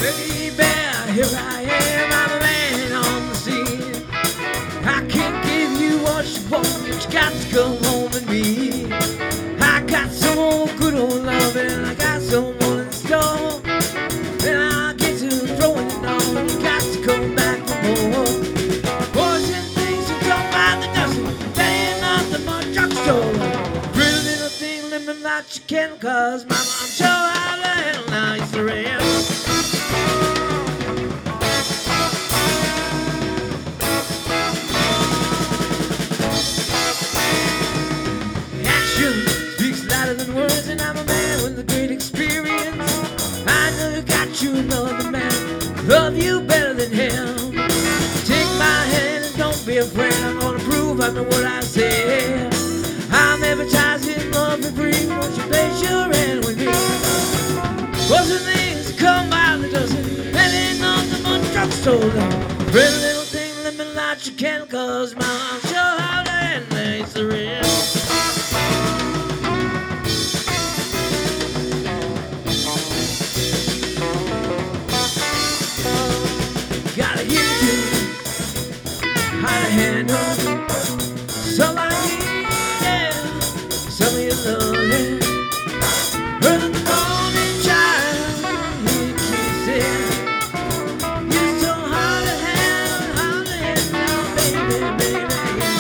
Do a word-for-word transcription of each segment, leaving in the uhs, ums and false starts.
Baby, here I am, I'm a man on the scene. I can't give you what you want, but you got to come home with me. I got some old good old love and I got someone in store. And I get to throwing it on, you got to come back for more. Boys and things you come by the dozen, that ain't nothing but drugstore. Pretty little thing, let me light your candle, cause mama, I'm sure how the hell now it's the rain. Speaks louder than words, and I'm a man with a great experience. I know you got you another man, love you better than him. Take my hand and don't be afraid, I'm gonna prove I know what I say. I'm advertising love for free, won't you place your hand with me? What's the things that come by the dozen, that ain't nothing but drugstore love. Pretty little thing, let me light your candle, cause my I'm sure how the hand lays the real. Gotta give you how to handle somebody, yeah, some of your loving. Early in the morning, child, you kissing. You're so hard to handle, hard to handle, baby, baby, yeah.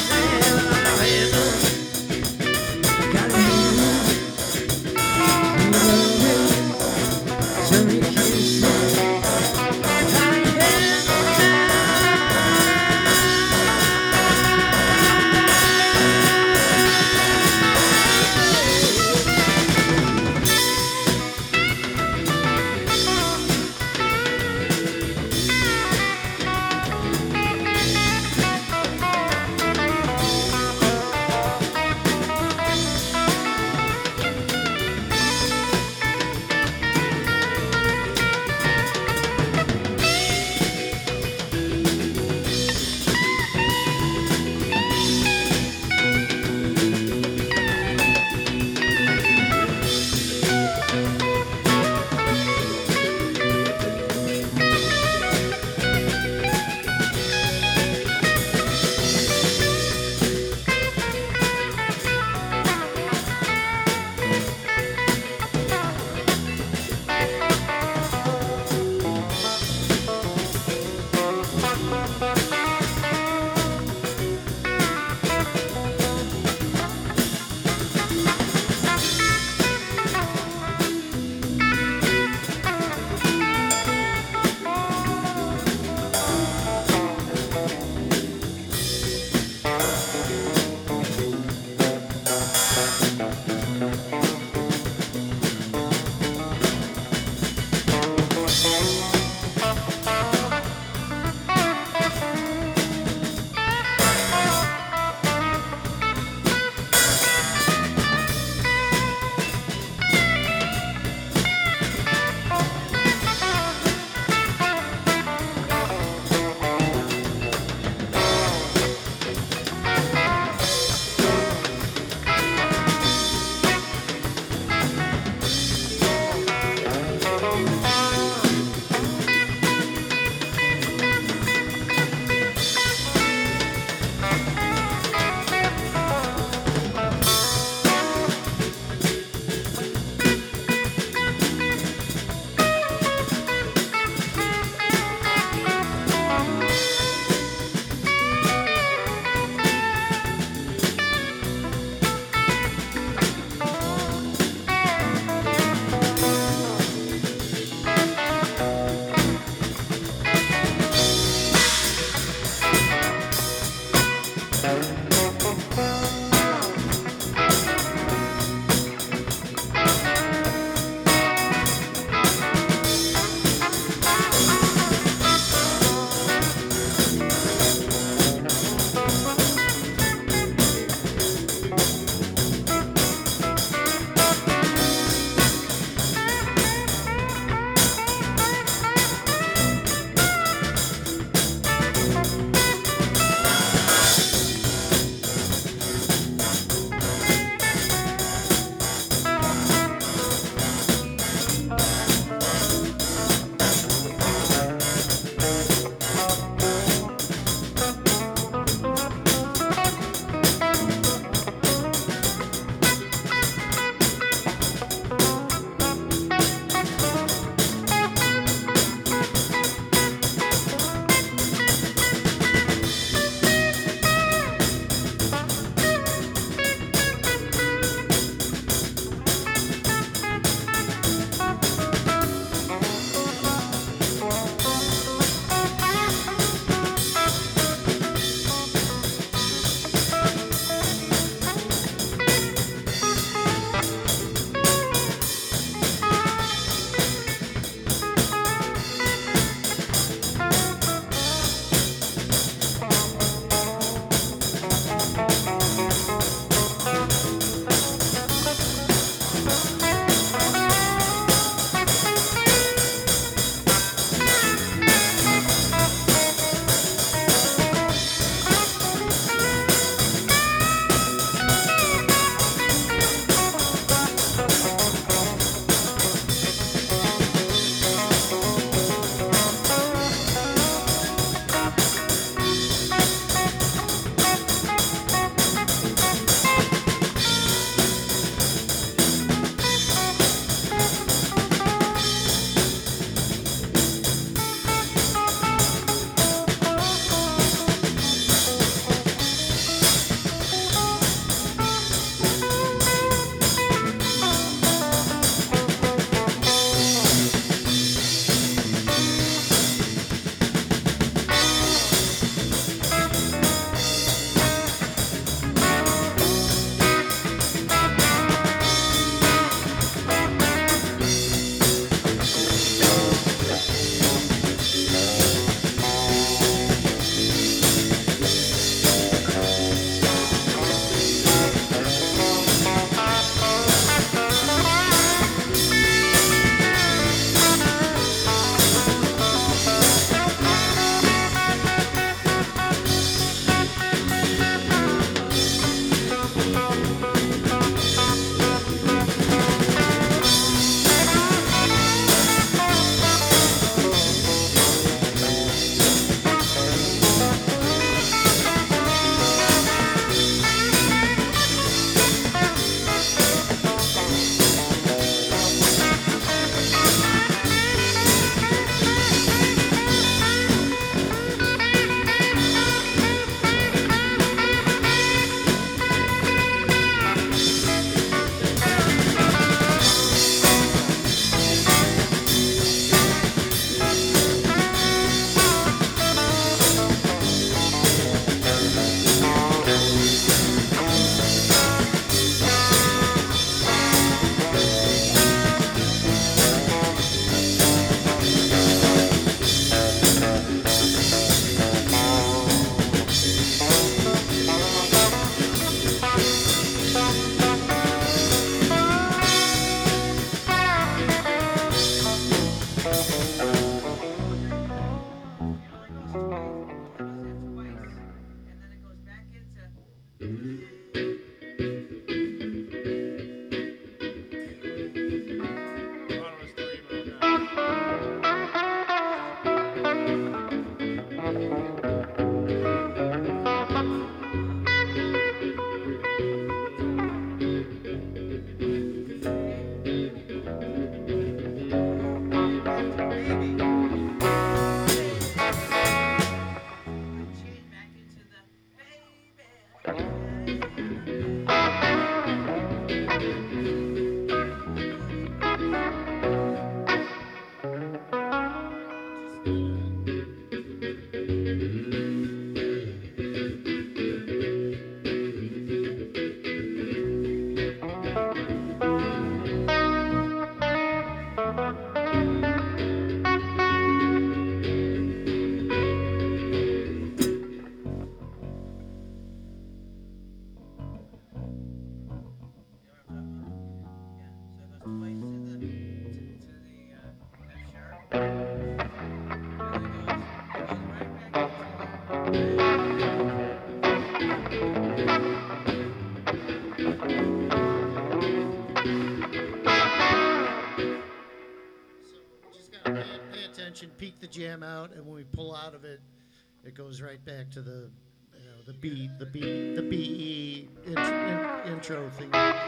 Pay attention, peek the jam out, and when we pull out of it, it goes right back to the, you know, the beat, the beat, the B E int- in, intro thing.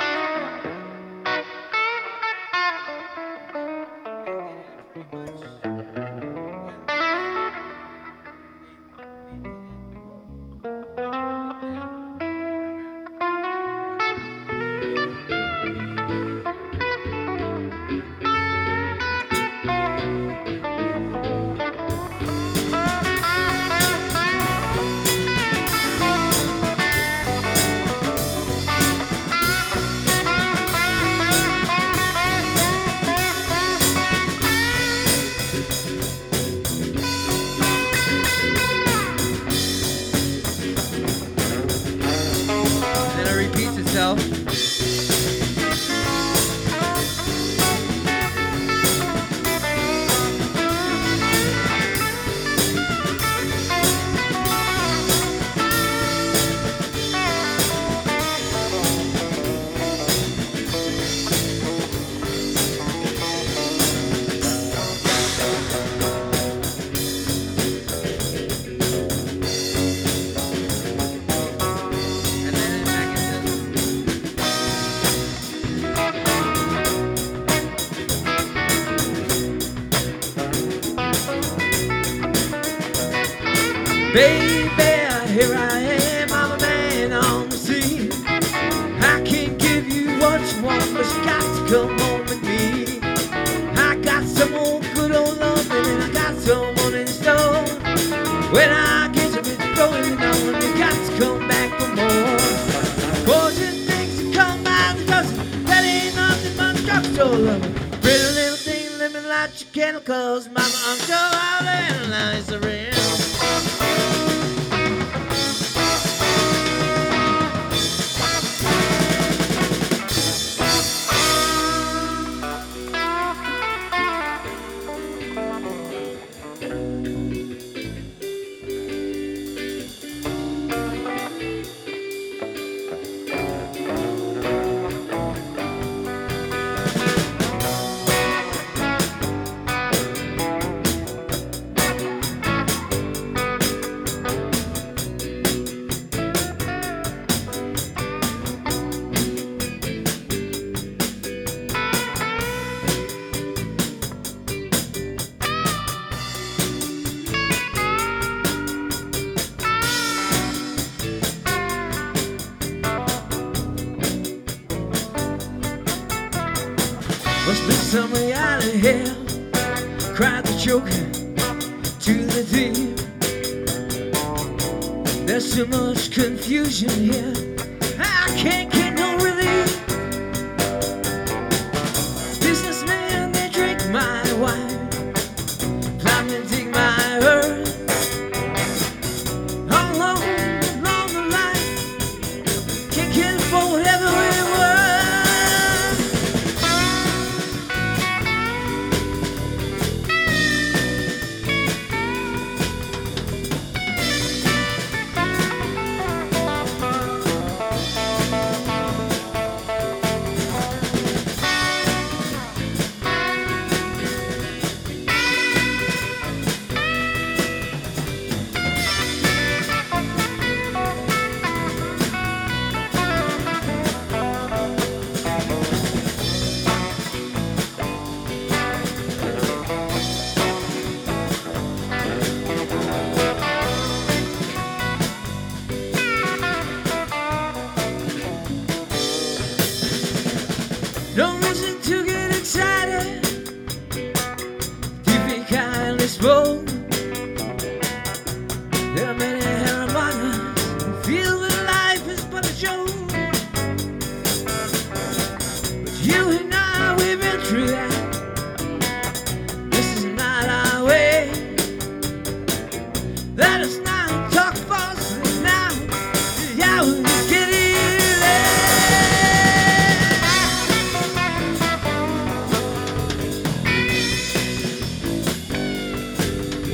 Then it repeats itself. And then back into Baby, here I am, I'm a man on the scene. I can't give you what you want, but you got to come home with me. I got some old good old loving and I got someone in store. When I get you with going on, you got to come back for more. Fortune things to come by the dozen, that ain't nothing but drugstore loving. Pretty little thing living like your chemicals, mama, uncle, I'll analyze the rent. Must be some way out of hell, cried the joker to the thief. There's so much confusion here, I can't get no relief. Businessmen, they drink my wine, plowmen dig my earth. All alone, along the line, can't get forward everywhere. No reason to get excited if you kindly spoke. There are many harmonies who feel that life is but a joke. But you and I, we've been through that. This is not our way. Let us not talk falsely now. The hour is getting late.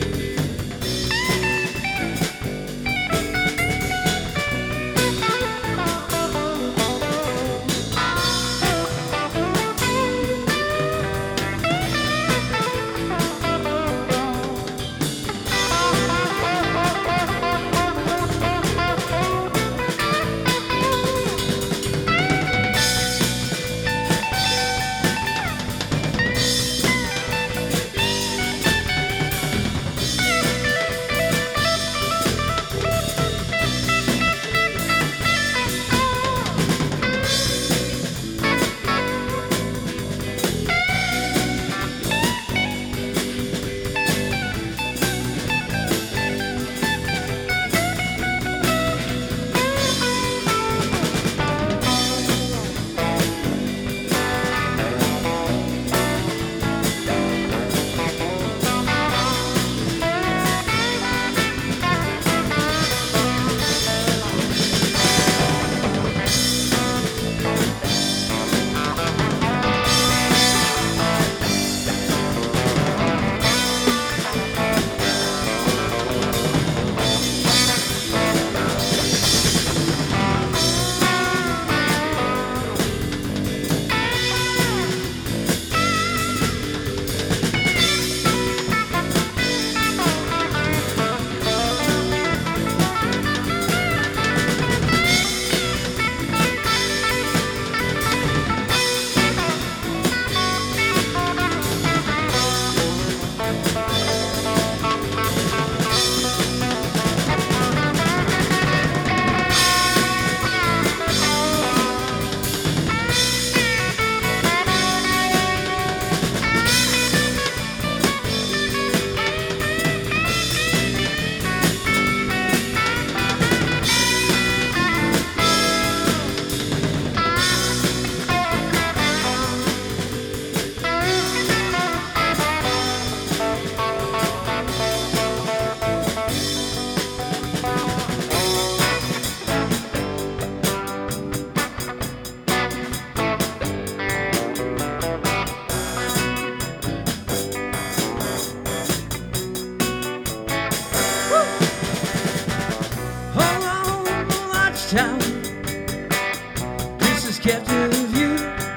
tower. This is captive of you.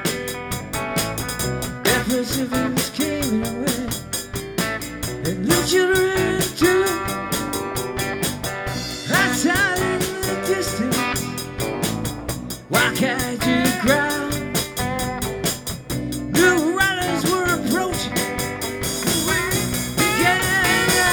That perseverance came away, and the children too. Outside in the distance, why can't you cry? New riders were approaching. We began.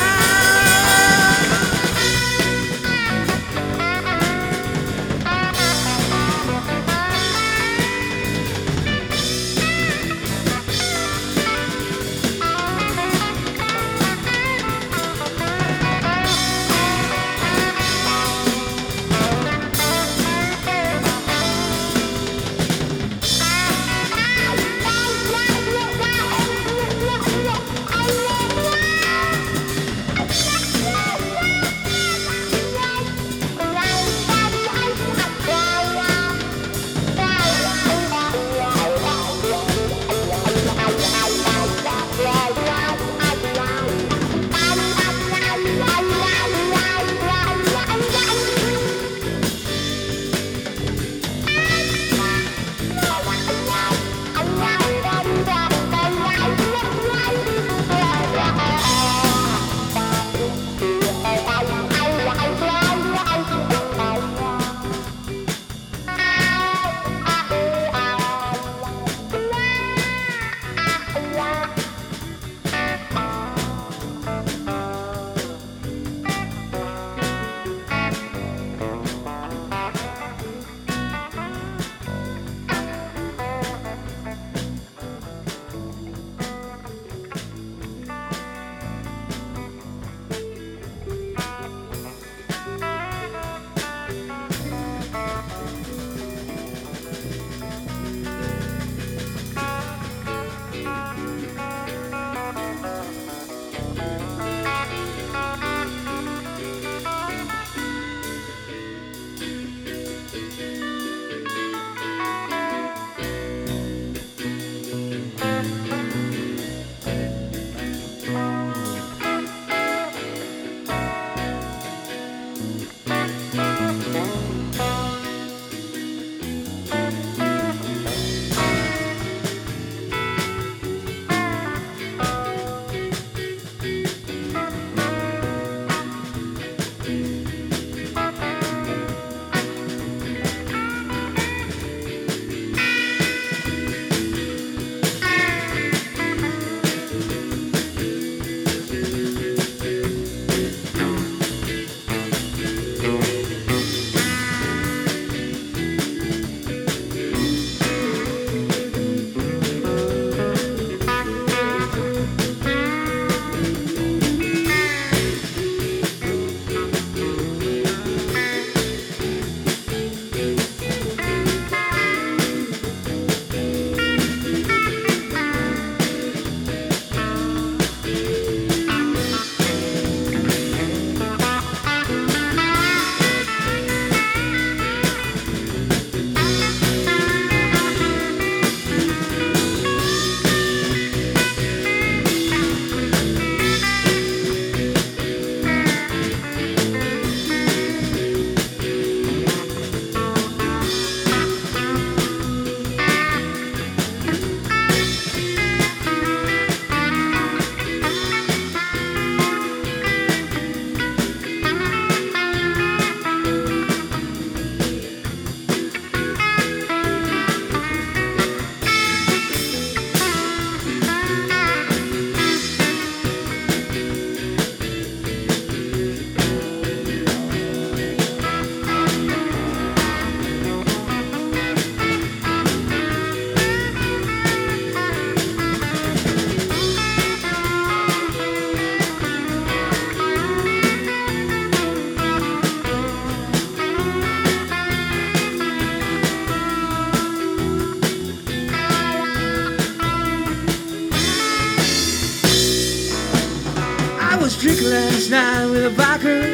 was drinking last night with a vodka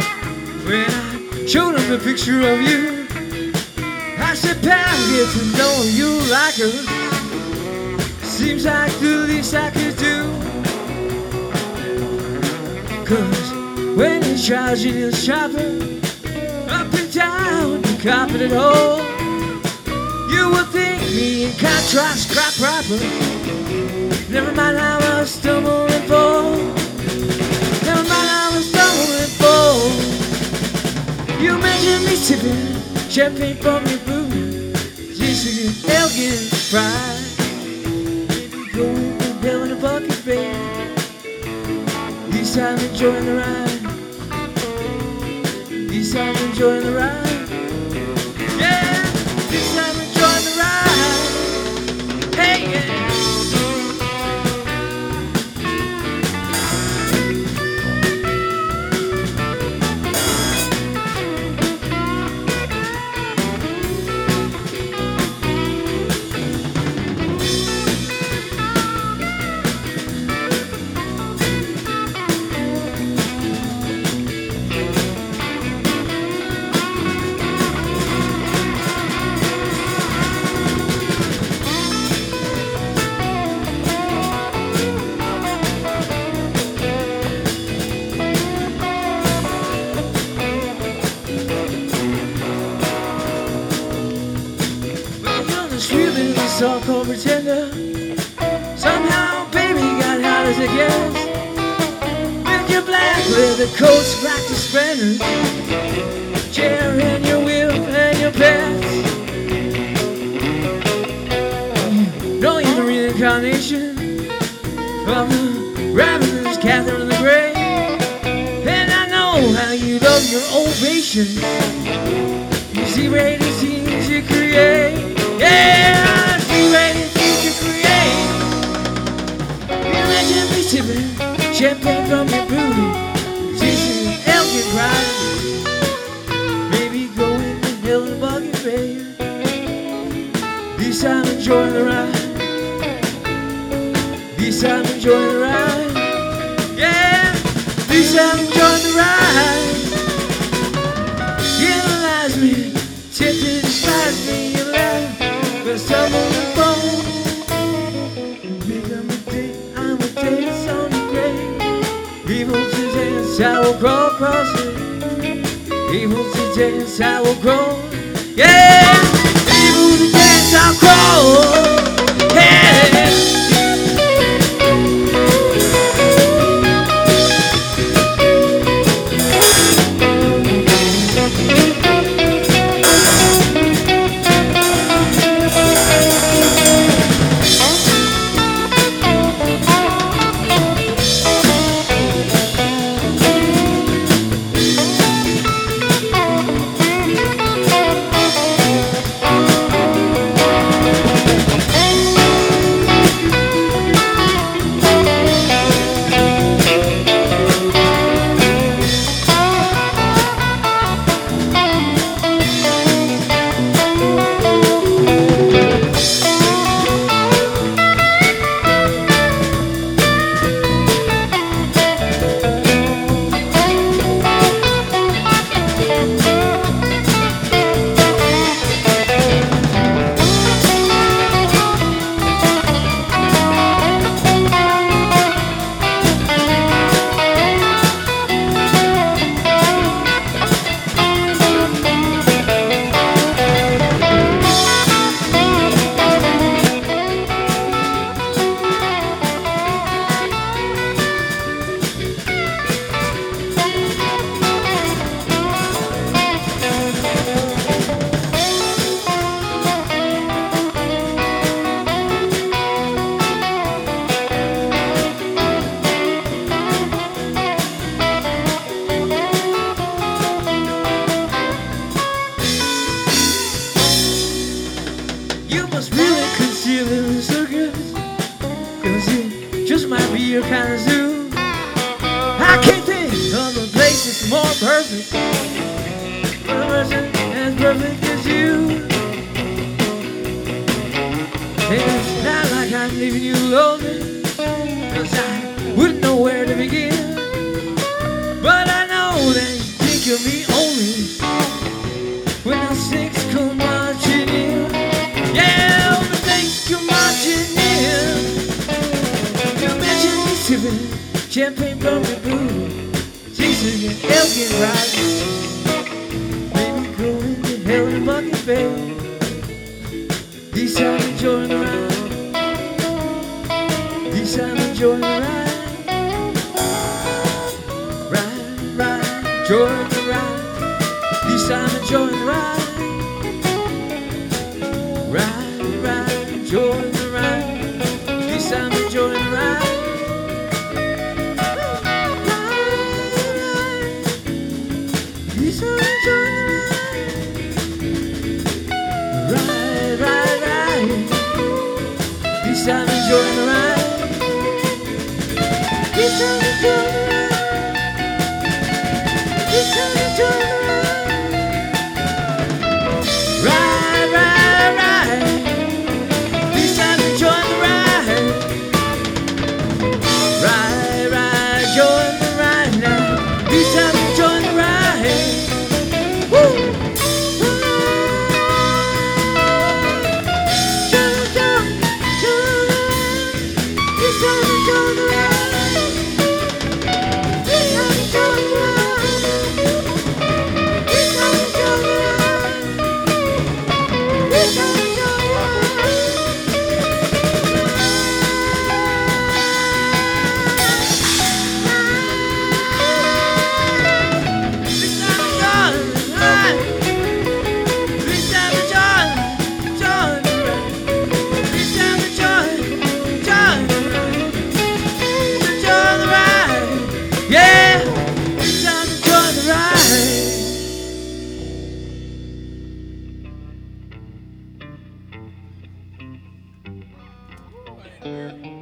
when I showed him a picture of you. I said, pal, get to know you like her. Seems like the least I could do. Cause when you're charging your shopper up and down the carpet at home. You would think me in contrast crap proper. Never mind how I stumble and fall. Never mind how I stumble and fall. You mentioned me sipping champagne from your brew. Jesus, elegant pride. Maybe going to hell in a bucket, babe. This time enjoying the ride. This time enjoying the ride. Yeah, this time enjoying the ride. Hey, yeah. So-called pretender. Somehow, baby, got hot as it gets. With your black leather coats, practice spending, chair and your wheel and your pets. No, you're the reincarnation of the ravenous Catherine the Great. And I know how you love your ovation. You see rated scenes you create. Yeah! Sipping champagne from your booty, chasing elegant pride. Maybe going to hell in a bucket, baby. This time enjoying the ride. This time enjoying the ride. Yeah, this time enjoying the ride. You analyze me, tempted to despise me, you laugh, but stumble and fall. Evil to dance, I will crawl across it. Evil to dance, I will crawl. Yeah! Evil to dance, I'll crawl. Yeah! Your kind of zoo. I can't think of a place that's more perfect, a person as perfect as you. And it's not like I'm leaving you lonely, cause I wouldn't know where to begin. But I know that you think of me only when the snakes come marching in. Yeah, the snakes come marching in. Sipping champagne from your booty, chasing an elegant ride. Maybe going to hell in bucket bed. This time enjoying the ride. This time enjoying the ride. Ride, ride, enjoying the ride. This time enjoying the ride. Ride, ride, enjoying the ride. This time enjoying the ride. This time enjoying the ride. Ride, ride, ride. This time enjoying the ride. This time enjoying the ride. This time enjoying the ride. Ride, ride, ride. This time enjoying the ride. Ride, ride, enjoying the ride now. This time enjoying the ride. Woo! Jump, jump, jump. This time enjoying the ride. This time enjoying the ride. This time enjoying the ride. This time enjoying the ride. This time enjoying the ride. This time enjoying, enjoying the ride. This time enjoying, enjoying the ride. Enjoying the ride. Yeah. This time enjoying the ride.